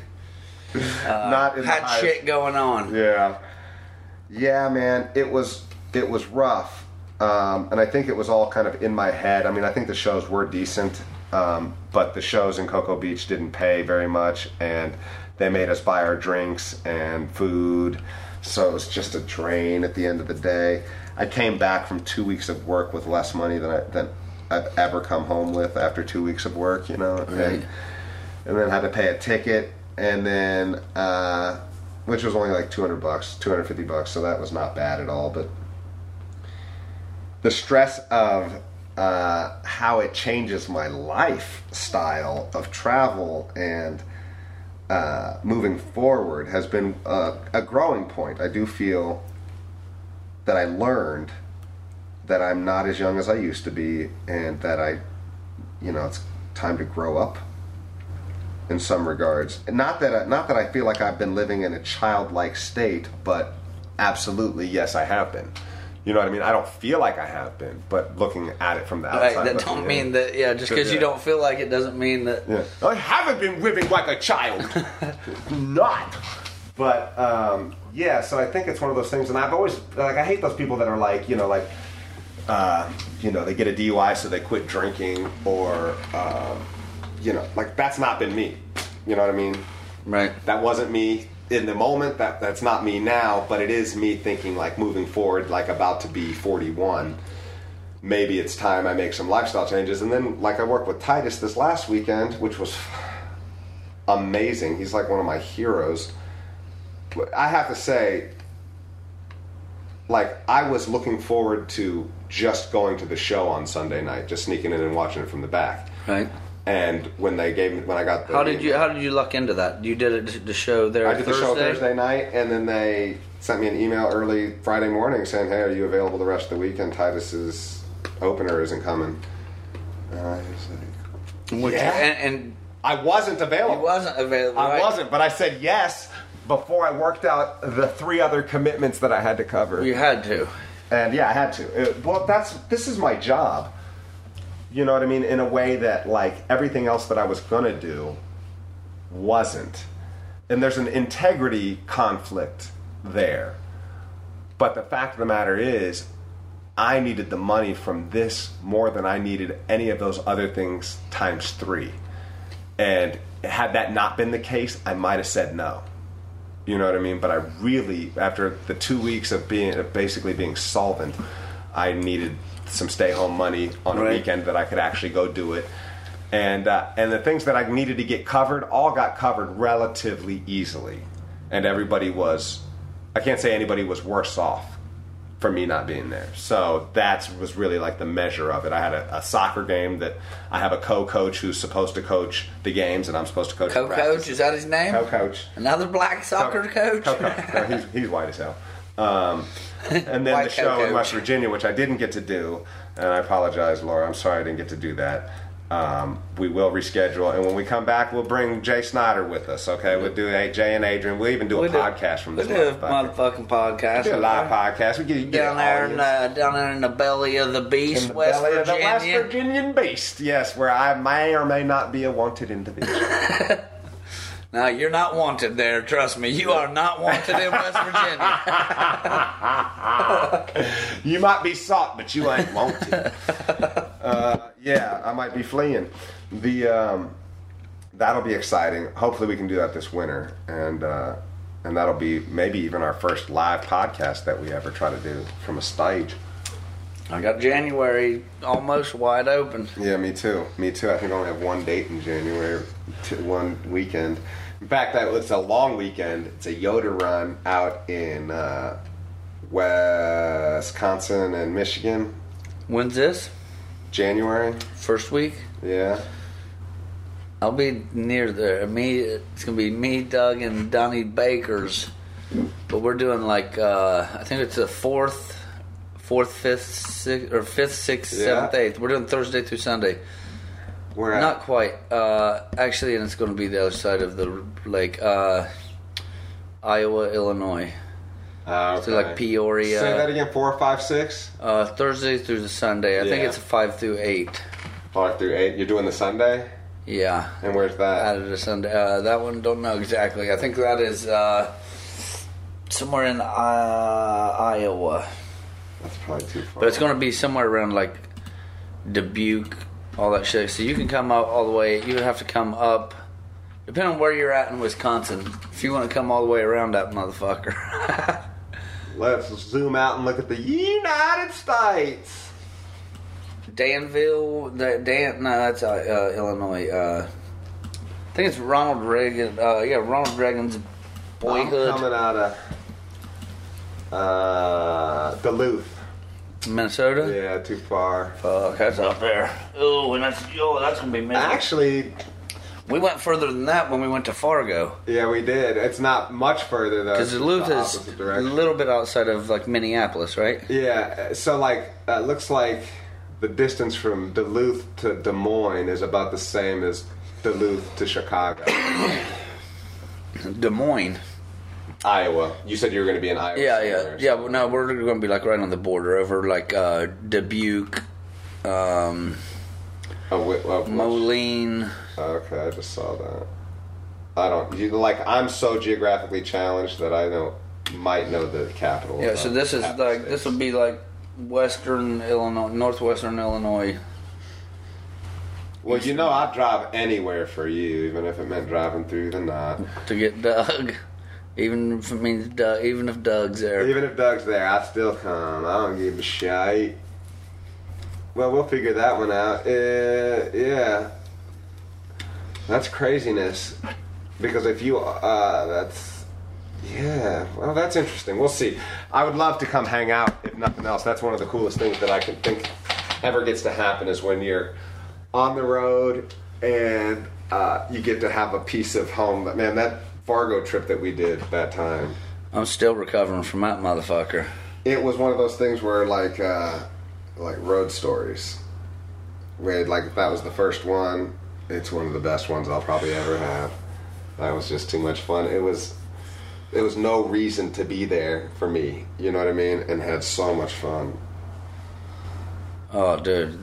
had shit going on.
Yeah, man. It was rough, and I think it was all kind of in my head. I mean, I think the shows were decent, but the shows in Cocoa Beach didn't pay very much, and they made us buy our drinks and food, so it was just a drain at the end of the day. I came back from 2 weeks of work with less money than I've ever come home with after 2 weeks of work, you know,
right.
and then had to pay a ticket, and then which was only like $200, $250, so that was not bad at all. But the stress of how it changes my lifestyle of travel and moving forward has been a growing point. I do feel that I learned that I'm not as young as I used to be, and that it's time to grow up in some regards. Not that I feel like I've been living in a childlike state, but absolutely, yes, I have been. You know what I mean? I don't feel like I have been, but looking at it from the outside.
Right, that don't mean that, just because you don't feel like it doesn't mean that...
Yeah. I haven't been living like a child. Not. But, so I think it's one of those things, and I've always, I hate those people that are like, they get a DUI so they quit drinking, or, that's not been me. You know what I mean?
Right.
That wasn't me in the moment. That's not me now, but it is me thinking, like, moving forward, like, about to be 41. Maybe it's time I make some lifestyle changes. And then, like, I worked with Titus this last weekend, which was amazing. He's, like, one of my heroes. I have to say, like, I was looking forward to just going to the show on Sunday night, just sneaking in and watching it from the back.
Right.
And when I got the...
How did you luck into that? You did the show there Thursday? I did the show
Thursday night, and then they sent me an email early Friday morning saying, hey, are you available the rest of the weekend? Titus's opener isn't coming. And I was like, yeah.
And
I wasn't available.
You wasn't available,
I wasn't, but I said yes before I worked out the 3 other commitments that I had to cover.
You had to.
And yeah, I had to. This is my job. You know what I mean? In a way that, like, everything else that I was going to do wasn't. And there's an integrity conflict there. But the fact of the matter is, I needed the money from this more than I needed any of those other things times 3. And had that not been the case, I might have said no. You know what I mean? But I really, after the 2 weeks of basically being solvent, I needed some stay-home money on a weekend that I could actually go do it. And the things that I needed to get covered all got covered relatively easily. And everybody was... I can't say anybody was worse off for me not being there. So that was really like the measure of it. I had a soccer game that I have a co-coach who's supposed to coach the games, and I'm supposed to coach the practice.
Co-coach? Is that his name?
Co-coach.
Another black soccer coach?
Co-coach. No, he's white as hell. And then the show in West Virginia, which I didn't get to do, and I apologize, Laura. I'm sorry I didn't get to do that. we will reschedule, and when we come back, we'll bring Jay Snyder with us. Okay, we'll do Jay and Adrian. We'll even do a podcast from this.
We'll do a motherfucking podcast.
We'll do a live podcast. We get
down there in the belly of the beast, West Virginia.
The West Virginian beast. Yes, where I may or may not be a wanted individual.
No, you're not wanted there. Trust me, you are not wanted in West Virginia.
You might be sought, but you ain't wanted. Yeah, I might be fleeing. That'll be exciting. Hopefully, we can do that this winter, and that'll be maybe even our first live podcast that we ever try to do from a stage.
I got January almost wide open.
Yeah, me too. I think I only have one date in January, one weekend. In fact, it's a long weekend. It's a Yoda run out in Wisconsin and Michigan.
When's this?
January.
First week?
Yeah.
I'll be near there. It's going to be me, Doug, and Donnie Bakers. But we're doing I think it's the 4th, 5th, 6th, 7th, 8th. We're doing Thursday through Sunday.
Where at?
Not quite. Actually, and it's going to be the other side of the lake. Iowa, Illinois.
Okay.
So Peoria.
Say that again, 4, 5, 6?
Thursday through the Sunday. I think it's 5 through 8.
5 through 8. You're doing the Sunday?
Yeah.
And where's that?
Added a Sunday. That one, don't know exactly. I think that is somewhere in Iowa.
That's probably too far.
But it's going to be somewhere around Dubuque, all that shit. So you can come up all the way. You would have to come up, depending on where you're at in Wisconsin. If you want to come all the way around that motherfucker.
Let's zoom out and look at the United States.
Danville, no, that's Illinois. I think it's Ronald Reagan. Ronald Reagan's boyhood.
I'm coming out of Duluth,
Minnesota.
Yeah, too far.
Fuck, that's up there. That's gonna be miserable.
Actually,
we went further than that when we went to Fargo.
Yeah, we did. It's not much further though.
Because Duluth is a little bit outside of Minneapolis, right?
Yeah. So looks like the distance from Duluth to Des Moines is about the same as Duluth to Chicago.
Des Moines,
Iowa. You said you were going to be in Iowa.
Yeah. Well, no, we're going to be right on the border over Dubuque, Moline.
Okay, I just saw that. I'm so geographically challenged that I might know the capital.
Yeah, so this will be Western Illinois, Northwestern Illinois.
Well, I'd drive anywhere for you, even if it meant driving through the knot.
To get Doug. Even if it means Doug, even if Doug's there.
Even if Doug's there, I'd still come. I don't give a shit. Well, we'll figure that one out. Yeah. That's craziness. Because if you, that's interesting. We'll see. I would love to come hang out, if nothing else. That's one of the coolest things that I can think ever gets to happen is when you're on the road and you get to have a piece of home. But man, that Fargo trip that we did that time.
I'm still recovering from that motherfucker.
It was one of those things where like road stories. Where if that was the first one, it's one of the best ones I'll probably ever have. That was just too much fun. It was no reason to be there for me. You know what I mean? And had so much fun.
Oh, dude.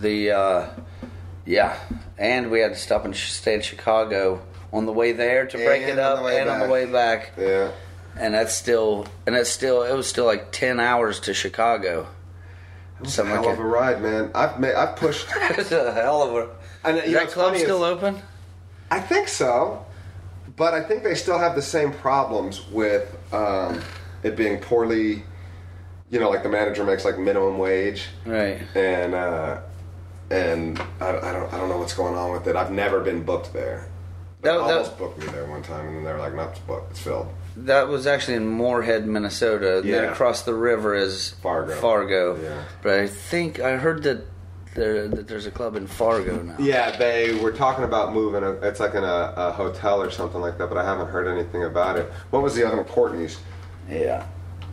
And we had to stop and stay in Chicago on the way there to break it up and on the way back.
Yeah.
And it was still 10 hours to Chicago.
It was a hell of a ride, man. I've pushed.
It's a hell of a.
And,
is that club still open?
I think so. But I think they still have the same problems with it being poorly, the manager makes minimum wage.
Right.
And I don't know what's going on with it. I've never been booked there. They almost booked me there one time, and then they were like, "No, it's booked. It's filled."
That was actually in Moorhead, Minnesota.
Yeah.
Then across the river is Fargo.
Yeah.
But I think I heard that there's a club in Fargo now.
Yeah, they were talking about moving. It's in a hotel or something like that, but I haven't heard anything about it. What was the other one? Courtney's.
Yeah.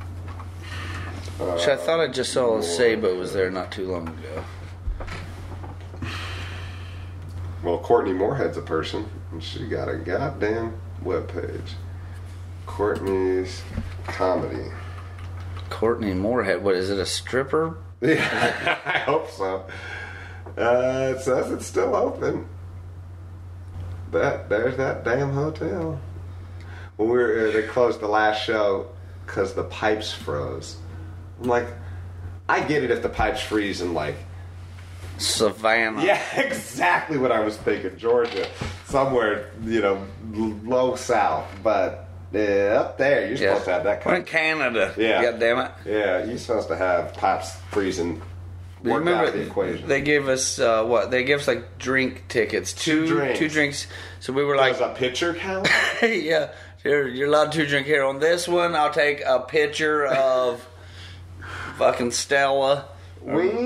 I thought I just saw Sabo was there not too long ago.
Well, Courtney Moorhead's a person, and she got a goddamn webpage. Courtney's comedy.
Courtney Moorhead. What is it? A stripper?
Yeah, I hope so. It says it's still open. There's that damn hotel. When they closed the last show because the pipes froze. I'm like, I get it if the pipes freeze in like
Savannah.
Yeah, exactly what I was thinking. Georgia, somewhere, low south, but up there, you're supposed to have that
We're
kind
in Canada.
Yeah.
God damn it.
Yeah, you're supposed to have pipes freezing. Work
Remember,
out the equation.
they gave us what? They gave us like drink tickets. Two drinks. So we were like,
a pitcher count?
yeah, you're allowed to drink here. On this one, I'll take a pitcher of fucking Stella.
We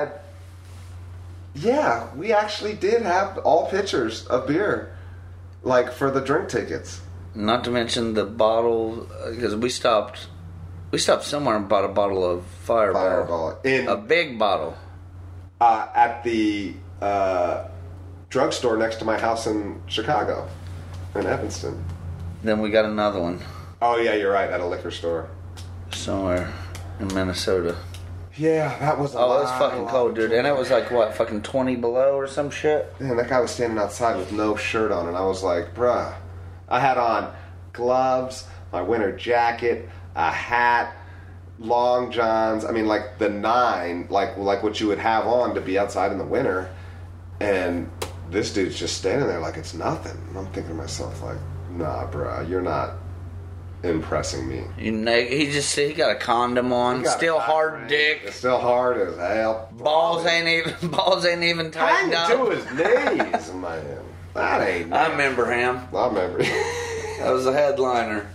actually did have all pitchers of beer, like for the drink tickets.
Not to mention the bottle, because we stopped somewhere and bought a bottle of Fireball.
In
a big bottle.
At the drugstore next to my house in Chicago, in Evanston.
Then we got another one.
Oh yeah, you're right, at a liquor store.
Somewhere in Minnesota.
Yeah, that was
it was fucking cold, dude. And it was like, what, fucking 20 below or some shit?
Man, that guy was standing outside with no shirt on, and I was like, bruh. I had on gloves, my winter jacket, a hat, long johns. I mean, like the 9, like what you would have on to be outside in the winter. And this dude's just standing there like it's nothing. And I'm thinking to myself, like, nah, bruh, you're not impressing me.
He got a condom on. Still hard dick.
It's still hard as hell.
Balls ain't even tightened up.
To his knees, man. That ain't.
I remember him.
I remember.
That was a headliner.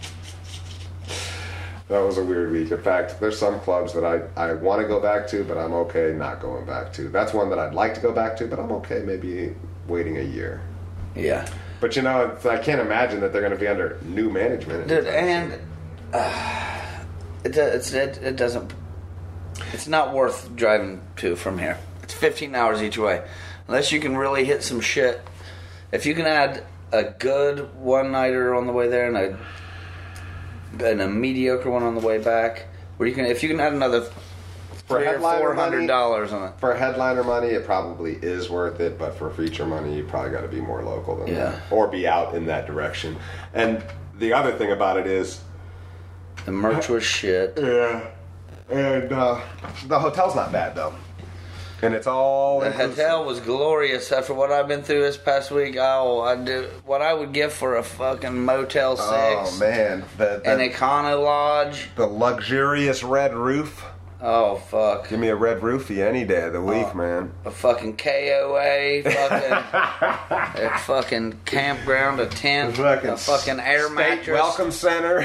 That was a weird week. In fact, there's some clubs that I want to go back to, but I'm okay not going back to. That's one that I'd like to go back to, but I'm okay maybe waiting a year.
Yeah.
But I can't imagine that they're going to be under new management.
Dude, and it doesn't. It's not worth driving to from here. It's 15 hours each way, unless you can really hit some shit. If you can add a good one-nighter on the way there and a mediocre one on the way back, if you can add another $300 or $400 on it.
For headliner money, it probably is worth it, but for feature money, you probably got to be more local than that, or be out in that direction. And the other thing about it is,
the merch was shit.
Yeah, and the hotel's not bad though, and it's all
the hotel was glorious. After what I've been through this past week, I do what I would give for a fucking Motel 6.
Oh man,
an Econo Lodge,
the luxurious red roof.
Oh fuck!
Give me a red roofie any day of the week, man.
A fucking KOA, a fucking campground, a tent, a fucking air mattress,
welcome center.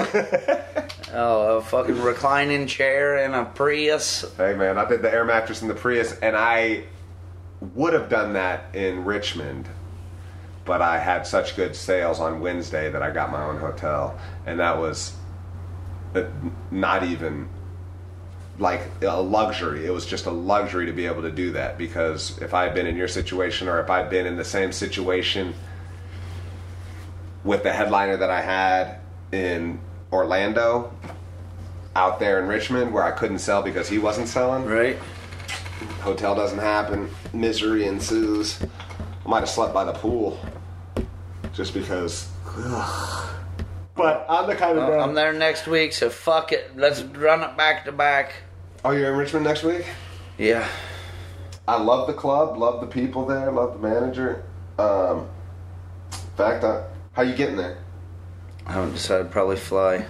A fucking reclining chair and a Prius.
Hey man, I did the air mattress in the Prius, and I would have done that in Richmond, but I had such good sales on Wednesday that I got my own hotel, and that was not even like a luxury. It was just a luxury to be able to do that, because if I had been in your situation, or if I'd been in the same situation with the headliner that I had in Orlando, out there in Richmond, where I couldn't sell because he wasn't selling,
right?
Hotel doesn't happen, misery ensues. I might have slept by the pool just because. But I'm the kind of guy.
I'm there next week, so fuck it. Let's run it back to back.
Oh, you're in Richmond next week?
Yeah.
I love the club, love the people there, love the manager. In fact, how you getting there?
I haven't decided. Probably fly.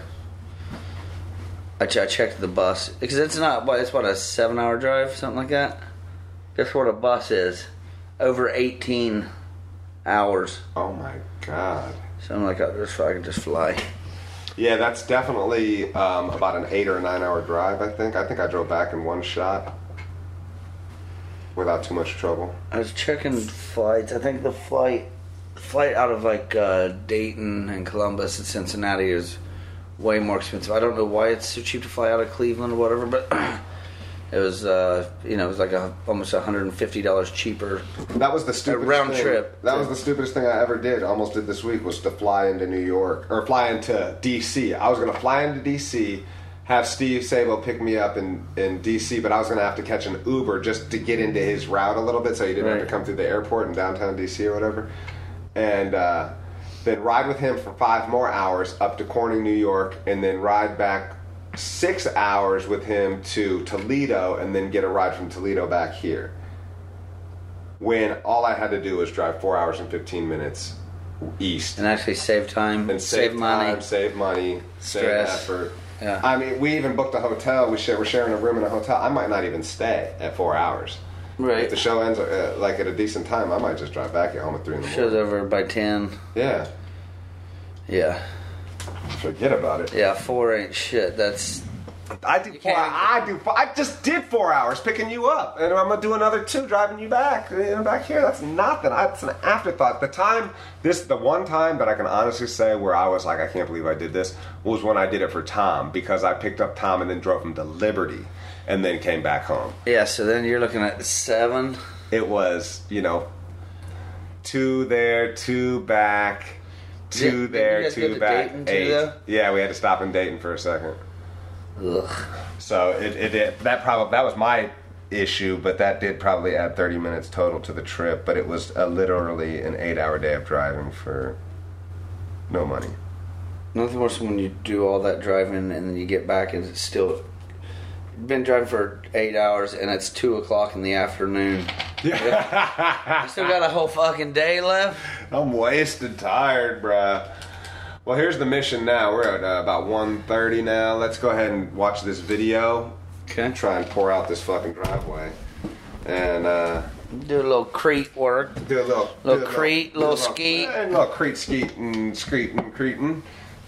I checked the bus, because it's not. It's what, a 7-hour drive, something like that. Guess what a bus is? Over 18 hours.
Oh my god.
So I'm like, I can just fly.
Yeah, that's definitely about an 8 or 9 hour drive. I think I drove back in one shot without too much trouble.
I was checking flights. I think the flight out of like Dayton and Columbus and Cincinnati is way more expensive. I don't know why it's so cheap to fly out of Cleveland or whatever, but It was, it was like almost $150 cheaper.
That was the stupidest
round
thing.
trip.
That was the stupidest thing I ever did. Almost did this week was to fly into New York or fly into DC. I was going to fly into DC, have Steve Sabo pick me up in DC, but I was going to have to catch an Uber just to get into his route a little bit, so he didn't have to come through the airport in downtown DC or whatever, and then ride with him for 5 more hours up to Corning, New York, and then ride back 6 hours with him to Toledo, and then get a ride from Toledo back here. When all I had to do was drive 4 hours and 15 minutes east.
And actually save time,
And
save money.
time, save money,
Stress.
save effort.
Yeah.
I mean, we even booked a hotel. We're sharing a room in a hotel. I might not even stay at 4 hours.
Right.
If the show ends like at a decent time, I might just drive back at home at 3 in the morning.
Show's over by 10.
Yeah.
Yeah.
Forget about it.
Yeah, 4 ain't shit. That's...
I just did 4 hours picking you up, and I'm gonna do another 2 driving you back. Back here, that's nothing. It's an afterthought. The one time that I can honestly say where I was like, I can't believe I did this, was when I did it for Tom, because I picked up Tom and then drove him to Liberty, and then came back home.
Yeah, so then you're looking at 7.
It was 2 there, 2 back, 2 there,
you guys
2
go to
back,
Dayton too,
8.
though?
Yeah, we had to stop in Dayton for a second.
Ugh.
So that was my issue, but that did probably add 30 minutes total to the trip. But it was literally an 8-hour day of driving for no money.
Nothing worse than when you do all that driving and then you get back and it's still... You've been driving for 8 hours and it's 2 o'clock in the afternoon.
Yeah.
You still got a whole fucking day left?
I'm wasted tired, bruh. Well, here's the mission now. We're at about 1:30 now. Let's go ahead and watch this video.
Okay.
Try and pour out this fucking driveway. And
do a little Crete work.
do a little
Crete, little skeet.
And little Crete skeeting, screeting, cretin.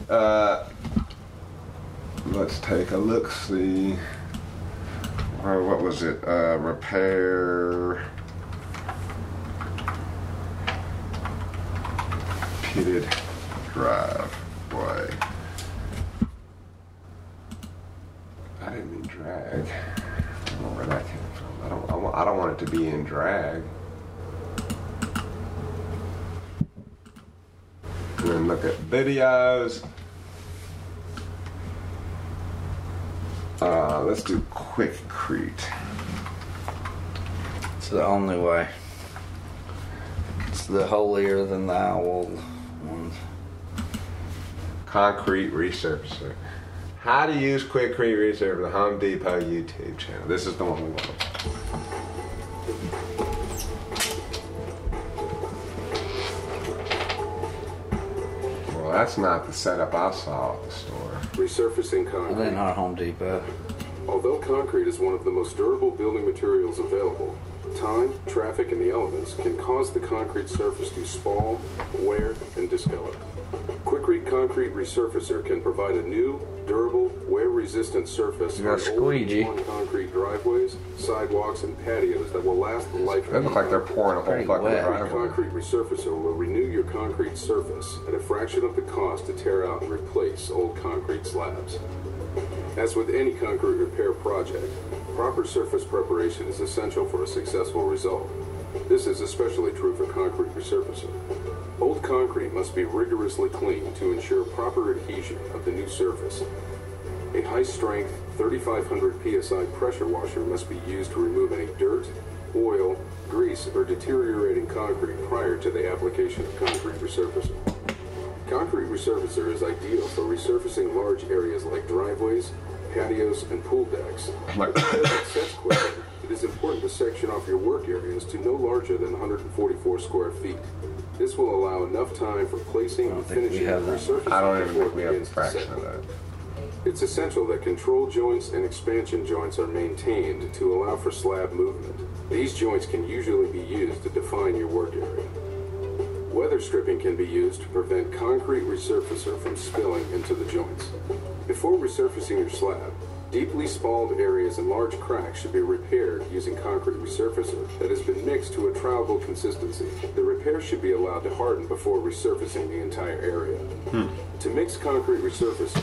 Let's take a look. See. What was it? Repair. Pitted driveway. I didn't mean drag. I don't know where that came from. I don't want it to be in drag. And then look at videos. Let's do Quikrete.
It's the only way. It's the holier than thou old ones.
Concrete resurfacer. How to use Quikrete resurfacer, the Home Depot YouTube channel. This is the one we want. Well, that's not the setup I saw at the store.
Resurfacing
And then
concrete.
our Home Depot.
Although concrete is one of the most durable building materials available, time, traffic, and the elements can cause the concrete surface to spall, wear, and discolor. Quikrete Concrete Resurfacer can provide a new, durable, wear-resistant surface
You got
on old
squeegee.
concrete driveways, sidewalks, and patios that will last the life
They
of
look like they're pouring a whole
Pretty
fucking
wet.
driveway.
Concrete Resurfacer will renew your concrete surface at a fraction of the cost to tear out and replace old concrete slabs. As with any concrete repair project, proper surface preparation is essential for a successful result. This is especially true for concrete resurfacer. Old concrete must be rigorously cleaned to ensure proper adhesion of the new surface. A high-strength 3,500 psi pressure washer must be used to remove any dirt, oil, grease, or deteriorating concrete prior to the application of concrete resurfacer. Concrete resurfacer is ideal for resurfacing large areas like driveways, patios, and pool decks.
Like-
As it sets quickly, it is important to section off your work areas to no larger than 144 square feet. This will allow enough time for placing and
think we
finishing
have
the
that.
resurfacing
I don't even
before
think we
it
have a
begins to
fraction
set.
of that.
It's essential that control joints and expansion joints are maintained to allow for slab movement. These joints can usually be used to define your work area. Weather stripping can be used to prevent concrete resurfacer from spilling into the joints. Before resurfacing your slab, deeply spalled areas and large cracks should be repaired using concrete resurfacer that has been mixed to a trowelable consistency. The repair should be allowed to harden before resurfacing the entire area. To mix concrete resurfacer,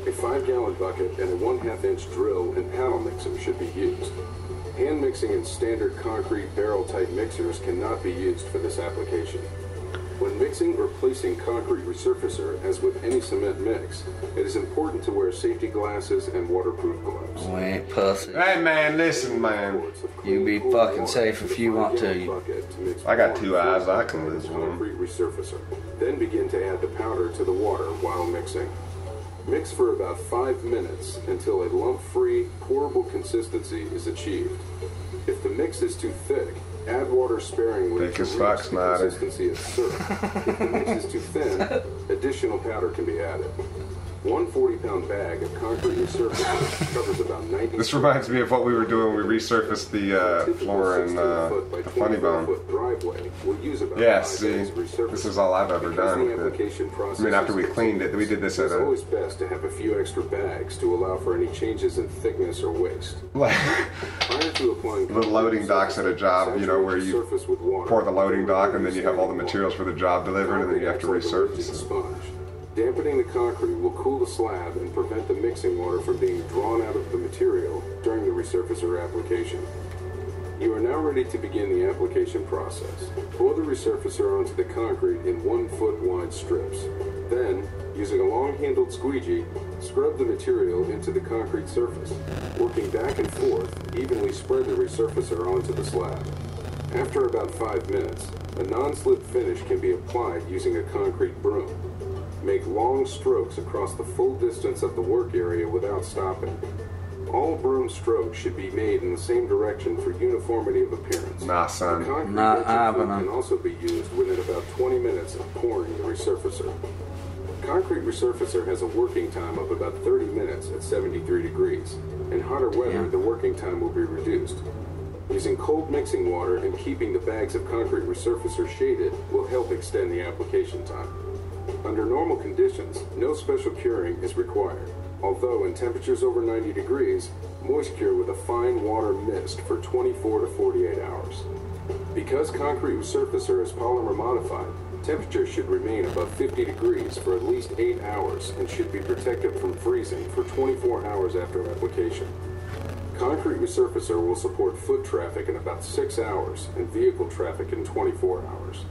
A 5-gallon bucket and a 1/2-inch drill and paddle mixer should be used. Hand mixing and standard concrete barrel-type mixers cannot be used for this application. When mixing or placing concrete resurfacer, as with any cement mix, it is important to wear safety glasses and waterproof gloves.
We ain't pussy.
Hey man, listen man.
You be fucking safe if you want to.
I got 2 eyes, I can lose one.
Concrete resurfacer. Then begin to add the powder to the water while mixing. Mix for about 5 minutes until a lump-free, pourable consistency is achieved. If the mix is too thick, add water sparingly
Thick
to
as
reach
fuck,
the
Snyder.
consistency of syrup. If the mix is too thin, additional powder can be added. One 40-pound bag of concrete resurfacer covers about 90.
This reminds me of what we were doing when we resurfaced the floor in the Funny Bone.
Driveway will use about
Yeah,
5
see,
days resurfacing.
this is all I've ever
Because
done
the
with it.
application process
I mean, after we
is
cleaned it, we did this at
it's
a
always best to have a few extra bags to allow for any changes in thickness or waste.
like
Prior to applying
the loading docks at a job, you know, where you
surface with water,
pour the loading dock and then you have all the materials for the job delivered and then you have to resurface it.
Sponge. Dampening the concrete will cool the slab and prevent the mixing water from being drawn out of the material during the resurfacer application. You are now ready to begin the application process. Pour the resurfacer onto the concrete in 1-foot wide strips. Then, using a long-handled squeegee, scrub the material into the concrete surface. Working back and forth, evenly spread the resurfacer onto the slab. After about 5 minutes, a non-slip finish can be applied using a concrete broom. Make long strokes across the full distance of the work area without stopping. All broom strokes should be made in the same direction for uniformity of appearance.
Nah, son.
The concrete
Nah,
etching tool
but
can also be used within about 20 minutes of pouring the resurfacer. Concrete resurfacer has a working time of about 30 minutes at 73 degrees. In hotter weather, the working time will be reduced. Using cold mixing water and keeping the bags of concrete resurfacer shaded will help extend the application time. Under normal conditions, no special curing is required, although in temperatures over 90 degrees, moist cure with a fine water mist for 24 to 48 hours. Because concrete resurfacer is polymer modified, temperature should remain above 50 degrees for at least 8 hours and should be protected from freezing for 24 hours after application. Concrete resurfacer will support foot traffic in about 6 hours and vehicle traffic in 24 hours.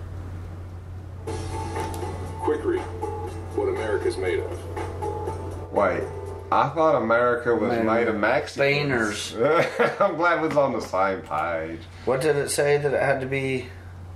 Quick read. What America's made of.
Wait, I thought America was made of Mexicans.
Spainers.
I'm glad we was on the same page.
What did it say that it had to be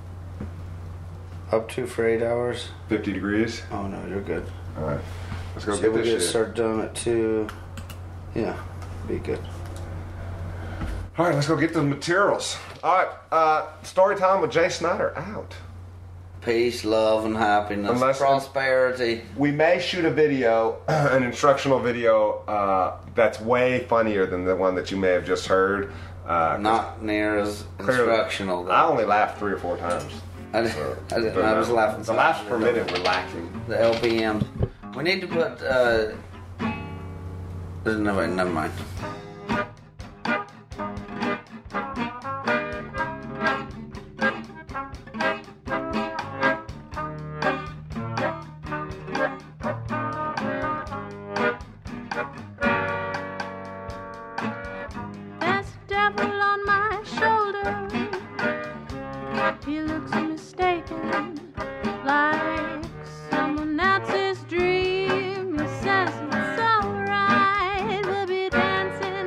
up to for 8 hours?
50 degrees.
Oh no, you're good.
All right, let's go
So
get
we
this
could
shit.
start doing it too. Yeah, be good.
All right, let's go get the materials. All right, story time with Jay Snyder out.
Peace, love, and happiness.
Unless-
prosperity.
We may shoot a video, an instructional video that's way funnier than the one that you may have just heard.
Not near as
Clearly,
instructional though.
I only laughed 3 or 4 times.
I was laughing.
The laughs per minute were lacking.
The LPMs. We need to put. Never mind.
There's a devil on my shoulder. He looks mistaken, like someone else's dream. He says it's alright. We'll be dancing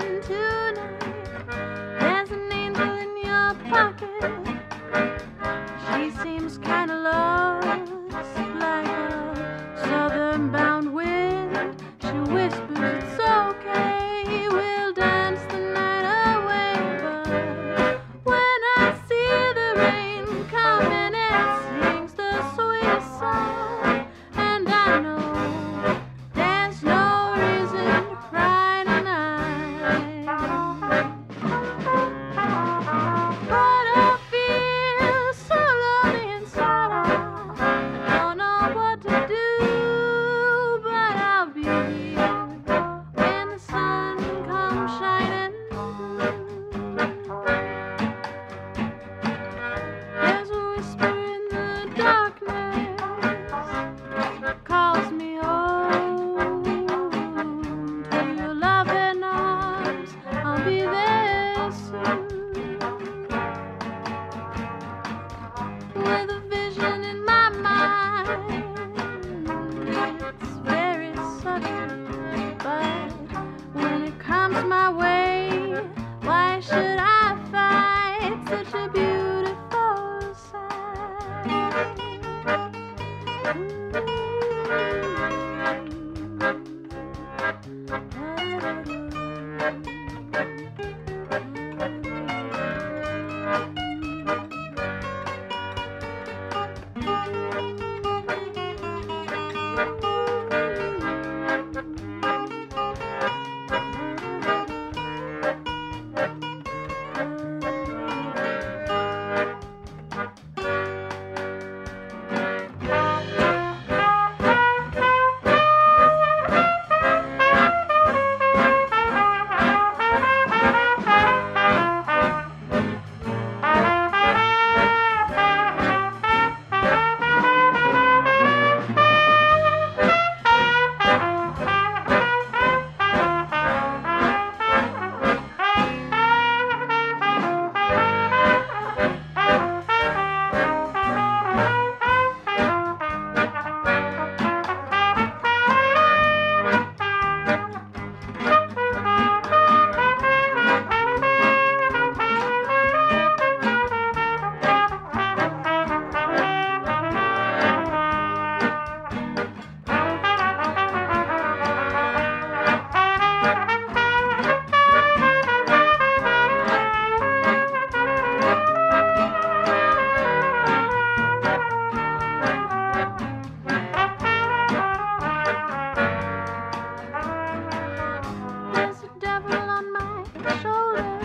There's a devil on my shoulder.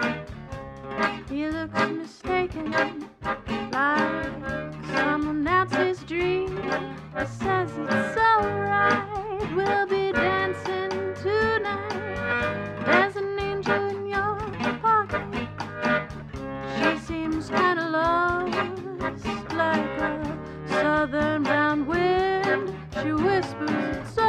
He looks mistaken, like someone else's dream. He says it's alright, we'll be dancing tonight. There's an angel in your pocket. She seems kinda lost, like a southern bound wind. She whispers it's